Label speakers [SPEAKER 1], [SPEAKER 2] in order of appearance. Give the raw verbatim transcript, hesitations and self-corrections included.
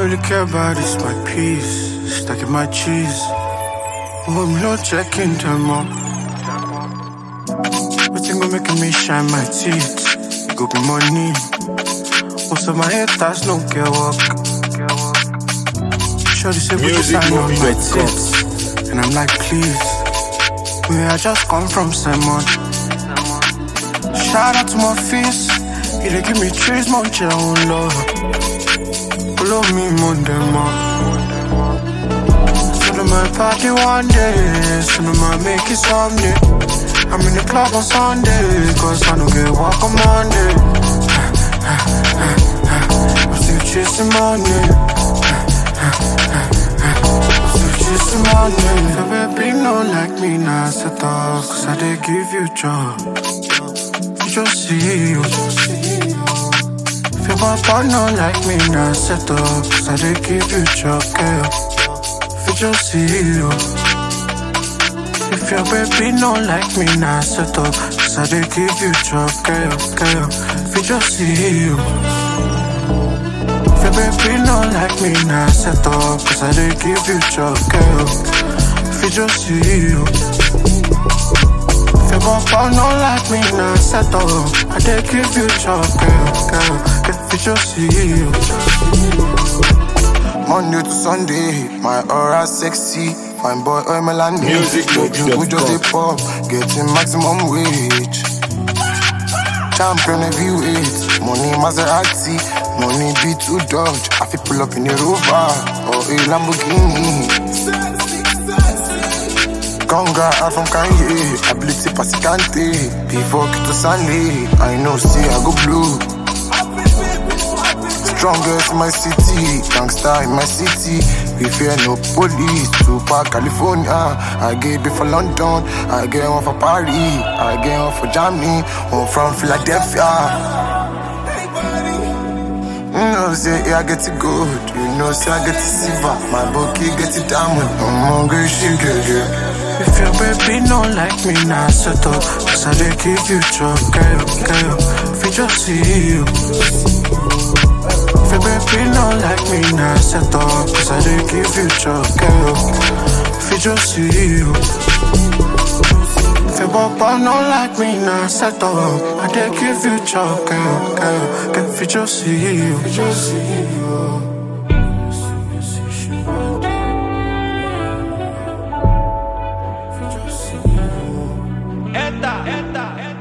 [SPEAKER 1] really care about is my peace, stacking my cheese. Oh, I'm not checking them up. But you gonna make me shine my teeth. It go be money. Most of my haters don't care work. Shorty say we just sign on my tits, and I'm like, please. We I just come from Simon. Shout out to my face. He dey give me trees, mon chill on love. Follow me, mon demo. Soon to my party one day, soon to my make it someday. I'm in the club on Sunday, cause I don't get walk on Monday. I'm still chasing money. I'm still chasing money. If your baby no like me, now set up, cause I dey give you job. You just see you. If your papa no like me, now set up, cause I dey give you job, girl. If you just see you. If your baby no like me, now set up, cause I dey give you job, girl, girl. If you just see you. If your baby no like me, now set up, cause I dey give you job, girl. If you just see you. If your papa no like me, now set up, I dey give you job, girl, girl. If you just see you. Monday to Sunday, my aura sexy. Fine boy, oil Melanie.
[SPEAKER 2] Music,
[SPEAKER 1] you we just a pop, getting maximum wage. Champion heavyweight, money Maserati, money be too Dodge. I fit pull up in a Rover or a Lamborghini. Conga out from Kanye, ability Pasicante. Before Kito Sunday, I know see I go blue. Strongest in my city, gangster in my city. We fear no police. Tupac, California. I get it for London. I get one for Paris. I get one for Germany. One from Philadelphia. You know, say yeah, I get it good. You know, say I get it silver. My bookie get it diamond. I'm hungry, she get it. If your baby don't like me, now set up, cause I dey give you job, girl, girl. If you just see you. If your baby don't like me, now set up, cause I dey give you job, girl. If you just see you. If your papa don't like me, now set up, I dey give you job, girl, girl. If you just see you. If you just see you.
[SPEAKER 2] Eta, eta, eta.